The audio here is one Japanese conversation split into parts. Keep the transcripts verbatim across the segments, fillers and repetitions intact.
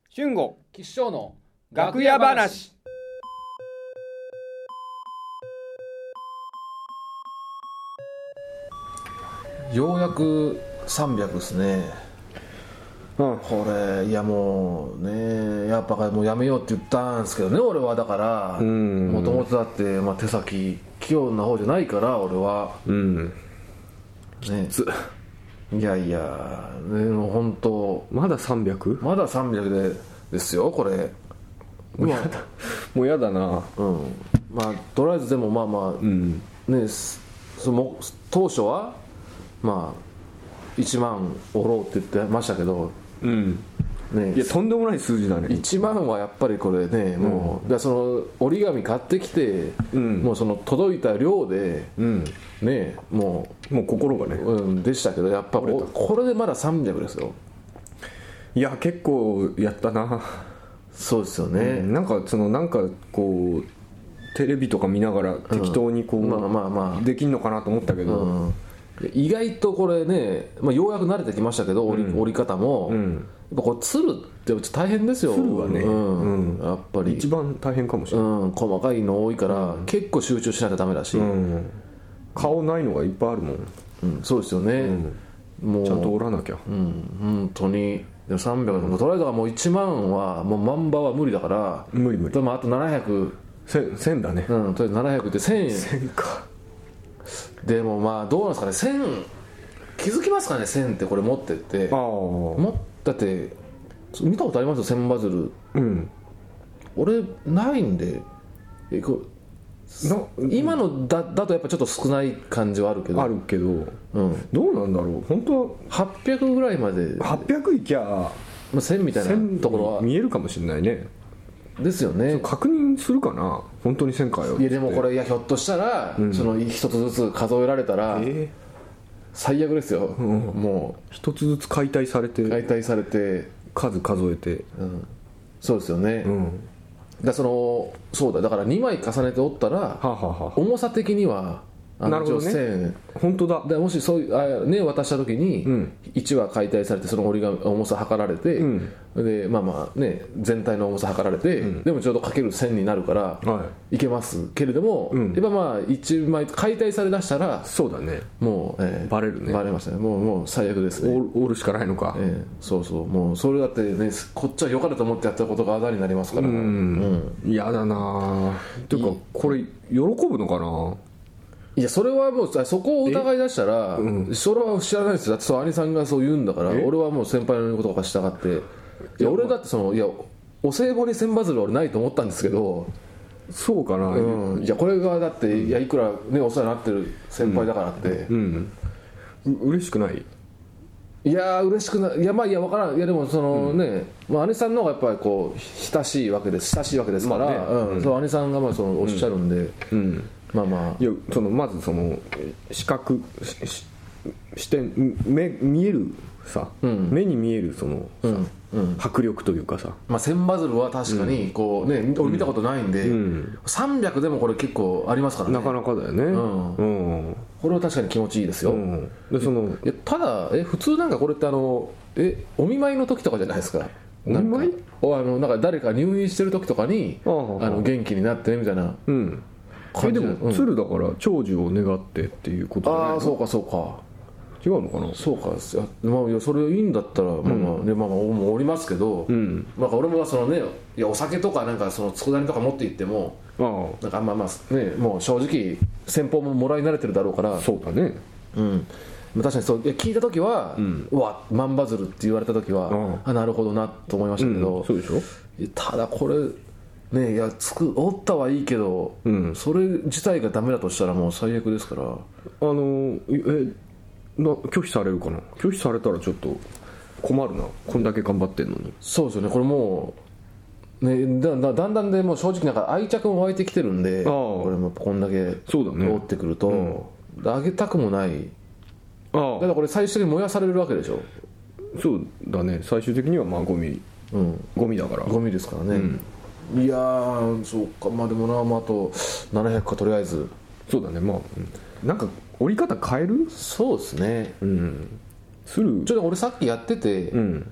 俊吾吉祥の楽屋話。 ようやくさんびゃくですね、 うん、 これいやもうねやっぱもうやめようって言ったんですけどね俺は。だからもともとだって、まあ、手先器用な方じゃないから俺は、 うんね、 ついやいや、ね、もう本当まだ さんびゃく？ まださんびゃくでですよこれ。 もうやだもうやだな。 うんまあとりあえずでもまあまあ、 うんねその当初はまあいちまんおろうって言ってましたけどうんね、 いやとんでもない数字だね。 いちまんはやっぱりこれねもう、うん、だその折り紙買ってきて、うん、もうその届いた量で、うん、ねもうもう心がね、 うん、でしたけどやっぱこれでまださんびゃくですよ。 いや結構やったな。 そうですよね、 うん、なんかそのなんかこうテレビとか見ながら適当にこう、うん、まあまあまあできんのかなと思ったけど、うん、 意外とこれね、まあ、ようやく慣れてきましたけど折り、うん、折り方も、うん、やっぱこれつるって大変ですよ。 つるはね、 うんうん、やっぱり一番大変かもしれない、 うん、細かいの多いから、うん、結構集中しないとダメだし、うん、 顔ないのがいっぱいあるもん、 うん、そうですよね、 うん、もうちゃんと折らなきゃ、 うん、本当にさんびゃく、うん、とりあえずはもういちまんはもう万場は無理だから無理無理。 でもあとななひゃく、 せんだね、 うん、とりあえずななひゃくってせんえんせんか。 でもまあどうなんですかね、せん気づきますかね、せんってこれ持ってってあもだって見たことありますよ千羽鶴、うん、俺ないんでえこ今の だ, だとやっぱちょっと少ない感じはあるけどあるけど、うん、どうなんだろう本当ははっぴゃくぐらいまではっぴゃくいきゃ、 まあ、せんみたいなところは見えるかもしれないね。 ですよね。 確認するかな本当にせんかよ。 いやでもこれいやひょっとしたら、うん、その一つずつ数えられたら、えー、最悪ですよ、うん、もう一つずつ解体されて解体されて数数えて、 うん、そうですよね、うん、だそのそうだだからにまい重ねて折ったら、はあはあ、重さ的にはなるほどね。本当だ。 でもしそういうあ、ね、渡した時にいちわ解体されてその折り紙重さ測られて、うん、でまあまあね全体の重さ測られて、うん、でもちょうどかけるせんになるから、はい、いけますけれども、うん、やっぱまあいちまい解体されだしたらそうだねもう、えー、 バレるね。 バレましたね。もうもう最悪ですね。 折るしかないのか、 えー、そうそうもうそれだってねこっちは良かれと思ってやったことがあだになりますから。うん、 嫌、うん、だなっていうかこれ喜ぶのかな。 いやそれはもうそこを疑い出したら、うん、それは知らないですよ。だってそう兄さんがそう言うんだから俺はもう先輩の言うことが従っていや俺だってそのいやお歳暮に千羽鶴は俺ないと思ったんですけどそうかな、 うん、いやこれがだって、うん、いやいくら、ね、お世話になってる先輩だからって、うんうん、う嬉しくない。 いや嬉しくない。いやまあいや分からん。いやでもその、うん、ね、まあ、兄さんの方がやっぱりこう親しいわけです親しいわけですから、まあねうん、そう兄さんがまあそのおっしゃるんで、うんうんまあまあ、 いやそのまずその視覚視点目見えるさ、うん、目に見えるそのさ、うんうん、迫力というかさ、 まあ、千羽鶴は確かにこう、ねうん、俺見たことないんで、うん、さんびゃくでもこれ結構ありますからね。 なかなかだよね、うんうん、これは確かに気持ちいいですよ、うん、でそのいやただえ普通なんかこれってあのえお見舞いの時とかじゃないですか。 お見舞いあのなんか誰か入院してる時とかにあの元気になってねみたいな、うんえでも鶴だから長寿を願ってっていうことじゃないの？ ああそうかそうか違うのかな。 そうか、まあ、いやそれいいんだったら、うんまあまあねまあ、まあおりますけど、うん、なんか俺もそのねいやお酒とかなんかその佃煮とか持って行ってもあなんかまあまあねもう正直先方ももらい慣れてるだろうからそうだねうん確かにそういや聞いた時は、うん、うわ万羽鶴って言われた時はあなるほどなと思いましたけど、 うん、そうでしょ。 ただこれねいやつく折ったはいいけど、うん、それ自体がダメだとしたらもう最悪ですから。あのえな拒否されるかな。拒否されたらちょっと困るな。こんだけ頑張ってんのに。 そうですよね。これもう、ね、だ, だ, だんだんでもう正直なんか愛着も湧いてきてるんでこれもこんだけ折ってくると、ねうん、あげたくもない。あだからこれ最終的に燃やされるわけでしょ。 そうだね。最終的にはまあゴミ、うん、ゴミだからゴミですからね、うんいやーそうかまあでもな、まあ、あとななひゃくかとりあえずそうだねまあ、うん、なんか折り方変える。 そうですねうんするちょっと俺さっきやってて、うん、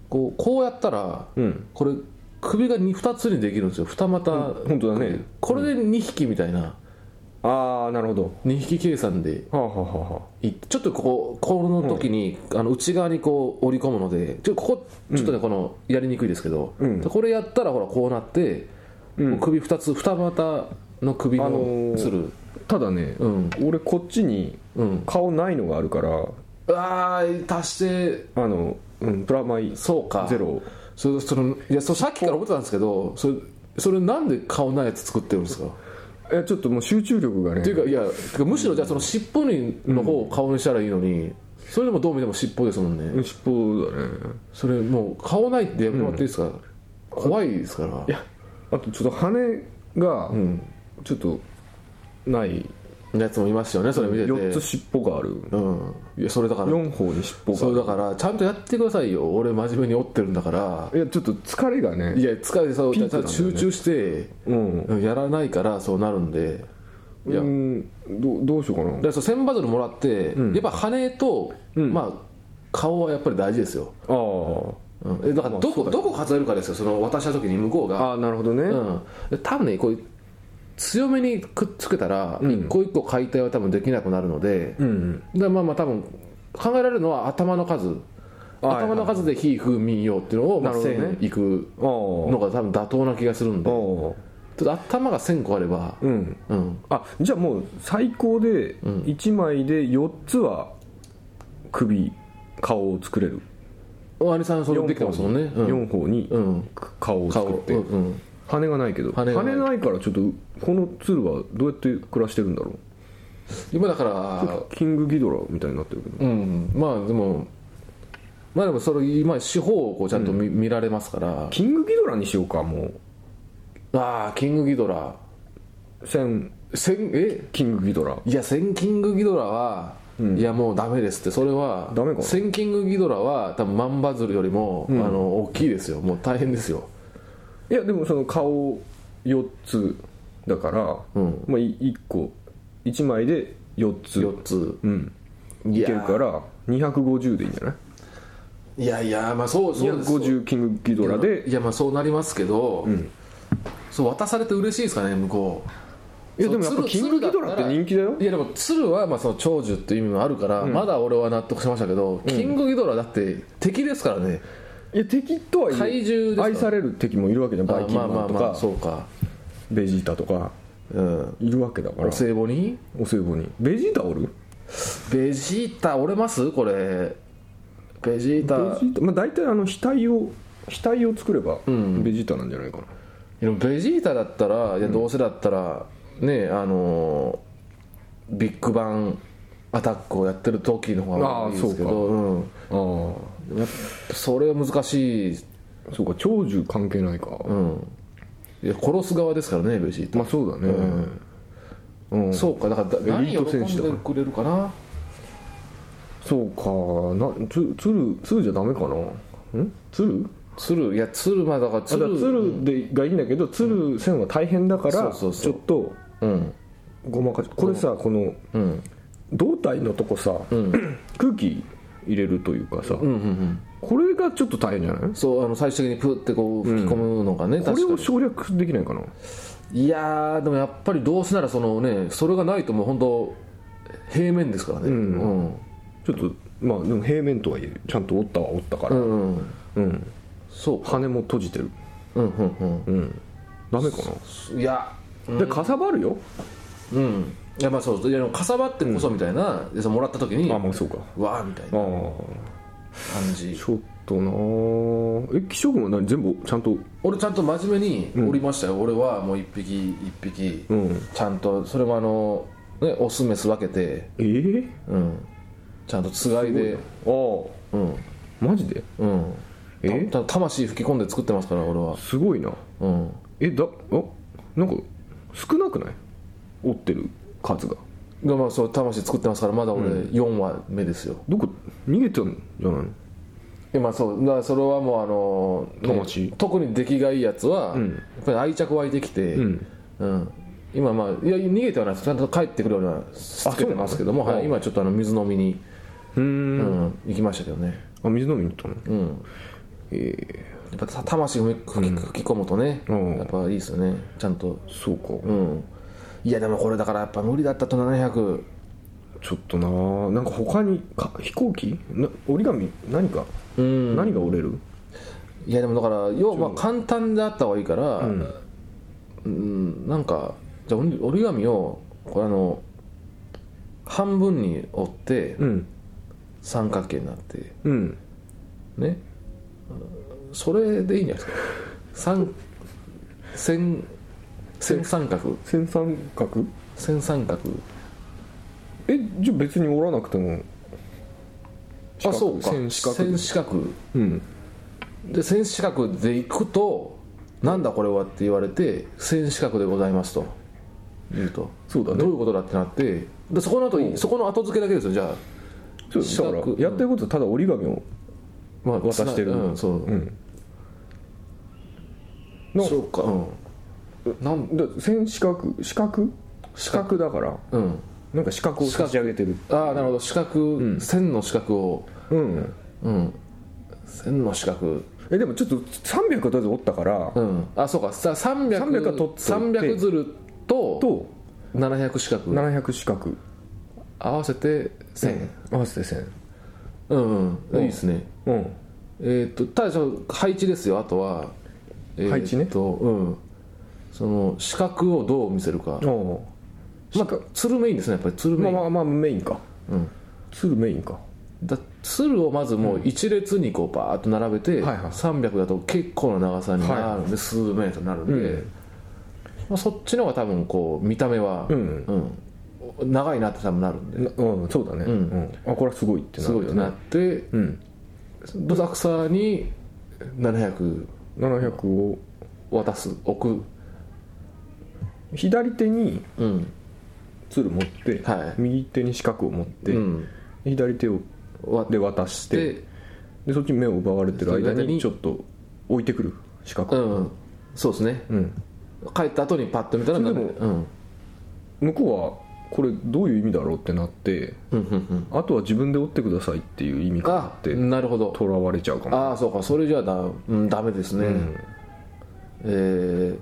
こうこうやったら、うん、これ首が 2, 2つにできるんですよ。二股、うん、 本当だね。 これでにひきみたいな、 うん、ああなるほど。 にひき計算で、はあはあはあ、ちょっとこここの時に、うん、あの内側にこう折り込むのでちょここちょっとね、うん、このやりにくいですけど、うん、これやったらほらこうなって、うん、首ふたつ二股の首のつる、あのー、 ただね、うん、俺こっちに顔ないのがあるから、うん、 ああ足してあの、うん、プラマイそうかゼロそそのいやそさっきから思ってたんですけどそれそれなんで顔ないやつ作ってるんですか。 いやちょっともう集中力がねっていうかいやむしろじゃあその尻尾にの方を顔にしたらいいのに、うん、それでもどう見ても尻尾ですもんね。 尻尾だね。それもう顔ないってやめてもらっていいですか、うん、怖いですから。 いやあとちょっと羽がちょっとないやつもいますよね。それ見ててよっつ尻尾がある、 うん、いやそれだからよんほうに尻尾がある。 それだからちゃんとやってくださいよ。俺真面目に折ってるんだから。 いやちょっと疲れがね。 いや疲れそう、ね、集中して、うん、やらないからそうなるんで。 いやうんど, どうしようかな。 だからそう千バズルもらって、うん、やっぱ羽と、うん、まあ顔はやっぱり大事ですよ。ああ、うん、だからどこ、まあ、どこ数えるかですよ。その渡した時に向こうが。 ああなるほどね、 うん、多分ねこう強めにくっつけたら、うん、一個一個解体は多分できなくなるので、うんうん、でまあまあ多分考えられるのは頭の数、頭の数で非風民謡っていうのを、まあ、せんいくのが多分妥当な気がするんで、ちょっと頭がせんこあれば、うんうん、あじゃあもう最高でいちまいでよっつは首顔を作れる。 お兄さんそれできてますもんね。 よんほうに顔を作って、うん、羽がないけど羽がない、羽ないからちょっとこの鶴はどうやって暮らしてるんだろう。 今だからキングギドラみたいになってるけど、 うん、まあでもまあでもそれ今四方をこうちゃんと 見,、うん、見られますから。 キングギドラにしようかもう。ああキングギドラ千千えキングギドラいや千キングギドラは、うん、いやもうダメですって。それはダメか。 千キングギドラは多分マンバズルよりも、うん、あの大きいですよ。もう大変ですよ。 いやでもその顔よっつだから、うんまあ、いっこいちまいでよっつよっつ、 うん、いけるからにひゃくごじゅうでいいんじゃない。 いやいやまあそうそうです。 にひゃくごじゅうキングギドラでいやまあそうなりますけど、うん、そう渡されて嬉しいですかね向こう。いやでもやっぱキングギドラって人気だよ。 いやでも鶴はまあその長寿っていう意味もあるから、うん、まだ俺は納得しましたけど、うん、キングギドラだって敵ですからね。 いや敵とは怪獣です愛される敵もいるわけじゃん。バイキンマンとか、まあまあまあそうかベジータとか、うん、いるわけだから。 お歳暮にお歳暮にベジータおる。 ベジータ折れますこれ。ベジータ、ベジータ、 まあ、大体あの額を額を作ればベジータなんじゃないかな、 うん、でもベジータだったらいやどうせだったら、うん、ねあのビッグバンアタックをやってる時の方がいいですけど、うん、あやっぱそれは難しい。 そうか長寿関係ないか、うん、 いや殺す側ですからねベジータ。 まあそうだね、 うんうん、そうかだから何を喜んでくれるかな。 そうかな。つ鶴鶴じゃダメかな。ん鶴鶴いや鶴まあだから鶴鶴でがいいんだけど鶴線は大変だからちょっと、うん、ごまかしこれさこの、うん、胴体のとこさ、うん、空気入れるというかさ、うんうんうん、これがちょっと大変じゃない。 そうあの最終的にプッてこう吹き込むのがね、うん、 これを省略できないかな。 いやでもやっぱりどうせならそのねそれがないともう本当平面ですからね、うんうん、 ちょっとまあでも平面とはいえちゃんと折ったは折ったから、うんうんうん、そう羽も閉じてる。うんうんうんうん。ダメかな。 いや、 うん、でかさばるよ。 うん。いやまあそういやかさばってこそみたいな、うん、でもらった時にあまあそうかわーみたいな感じ。 ちょっとなえ気象軍は何全部ちゃんと。 俺ちゃんと真面目に折りましたよ、うん、俺はもう一匹一匹、うん、ちゃんとそれもあのねオスメス分けてえー、 うんちゃんとつがいで。 ああうんマジで。うんえた魂吹き込んで作ってますから俺は。 すごいな。うんえだあなんか少なくない折ってる数が。 がまあそう魂作ってますからまだ俺よんわめですよ、 うん、どこ逃げてんじゃないの。 今そうだからそれはもうあの、ね、魂特に出来がいいやつは、うん、やっぱり愛着湧いてきて、うんうん、今まあいや逃げてはないですちゃんと帰ってくるようなつけてますけども、はい、今ちょっとあの水飲みにうん、うん、行きましたけどね。 あ水飲みに行ったの。うんえー、やっぱ魂を吹き、うん、吹き込むとね、うん、やっぱいいですよねちゃんと。 そうか、 うん、いやでもこれだからやっぱ無理だったとななひゃくちょっとな。なんか他にか飛行機な折り紙何か、うん、何が折れる。 いやでもだから要は簡単であった方がいいから、うんうん、なんかじゃあ折り紙をこれあの半分に折って、うん、三角形になって、うん、ね、それでいいんじゃないですか。三線線三角線三角線三角えじゃあ別に折らなくても。 あそうか線四角線四角、うん、で線四角でいくとなんだこれはって言われて線四角でございますと言うと、 そうだね、 どういうことだってなってでそこの後、うん、そこの後付けだけですよ。じゃあそうだからやってることはただ折り紙を渡してる、 うん、そう、うん、のそうか、 うん、なんだ線四角四角四角だから、うん、なんか四角を差し上げてる。 ああなるほど四角、うん、線の四角をうんうん線の四角えでもちょっとさんびゃくはとりあえず折ったから、うん、 あそうかさんびゃく さんびゃくは取ってさんびゃくずるととななひゃく四角ななひゃく四角合わせてせん、 うん、合わせてせんうんうん、うん、いいですね、うん、えっ、ー、とただその配置ですよ。あとは、 えー、配置ねと、うん、その四角をどう見せるか。おまあ鶴メインですね。やっぱり鶴メイン、 まあまあまあメインか、うん、鶴メインか。 だ鶴をまずもう一列にこうバーッと並べて、うんはいはい、さんびゃくだと結構な長さになるんで、はいはい、数メートルになるんで、うんまあ、そっちの方が多分こう見た目は、うんうん、長いなって多分なるんで、 うん、そうだね、うんうん、あこれはすごいってなるよね。 すごいってなって、うん、どさくさにななひゃくを渡す置く。 左手に鶴持って、はい、右手に四角を持って、うん、左手をで渡してでそっちに目を奪われてる間にちょっと置いてくる四角、 うん、そうですね、うん、帰った後にパッと見たらでも、うん、 向こうはこれどういう意味だろうってなって、うんうんうん、あとは自分で折ってくださいっていう意味かってなるほどとらわれちゃうかも。 ああそうかそれじゃだ、うん、ダメですね、うん、え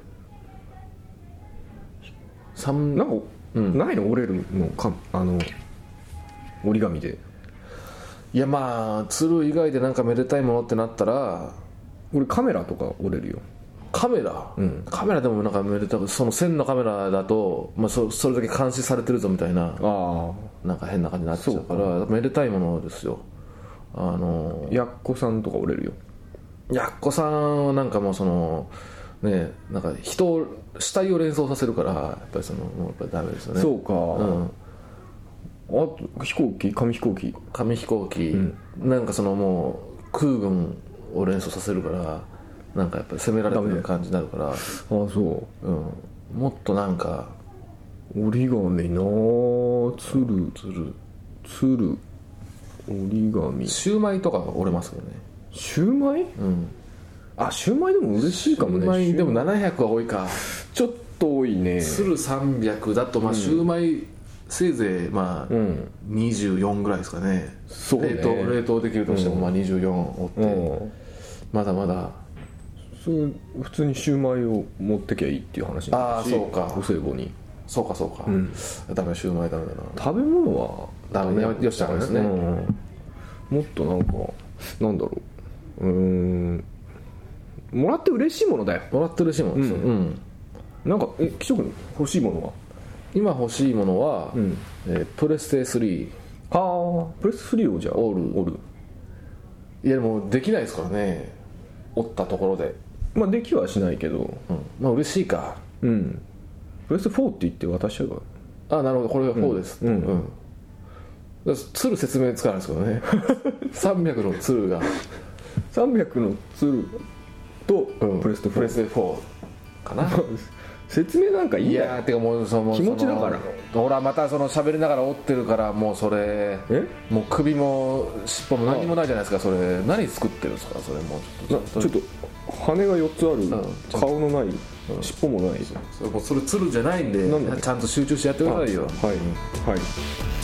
ー、なんか、うん、ないの折れるのかあの折り紙で。 いやまあ鶴以外でなんかめでたいものってなったら俺カメラとか折れるよ。 カメラ、うん、カメラでもなんかめでたくその線のカメラだと、まあ、そ, それだけ監視されてるぞみたいなあなんか変な感じになっちゃうからめでたいものですよ。あのやっこさんとか折れるよ。 やっこさんはなんかもうそのねなんか人を死体を連想させるからやっぱりそのもうやっぱりダメですよね。 そうか、うんあと飛行機紙飛行機紙飛行機、うん、なんかそのもう空軍を連想させるからなんかやっぱり攻められてる感じになるからああそう、 うん、もっとなんか折り紙なつるつるつる折り紙シューマイとか折れますよね。 シューマイ、うん、あシューマイでも嬉しいかもね。 シューマイでもななひゃくは多いかちょっと多いね。 つるさんびゃくだとまあシューマイ、うんせいぜいまあ、うん、にじゅうよんぐらいですかね。そうね冷凍冷凍できるとしてもまあにじゅうよん折って、うん、まだまだそれ普通にシューマイを持ってきゃいいっていう話になるし。ああそうかお歳暮にそうかそうか、うん、ダメシューマイダメだな。 食べ物はダメよしダメですね、うん、 もっとなんかなんだろううーんもらって嬉しいものだよ。 もらって嬉しいものですよ、うんうん、 なんかえ岸君欲しいものは今欲しいものは、うんえー、プレステスリー。 ああプレステスリーをじゃあ折る折るいやでもできないですからね折ったところで。 まあできはしないけど、うん、 まあ嬉しいか。 うんプレステフォーって言って渡しちゃうから。 あなるほどこれがフォーです、うんうんうん、鶴説明つかないですけどねさんびゃくの鶴がさんびゃくの鶴とプレステフォー、うん、 プレステフォーかな説明なんかいいや。 いやてかもうその気持ちだからほらまたその喋りながら折ってるからもうそれえもう首も尻尾も何もないじゃないですか。それ何作ってるんですかそれもうちょっとちょっと羽がよっつある、うん、顔のない、うん、尻尾もない。 それもうそれ鶴じゃないんでちゃんと集中してやってくださいよ。 はいはい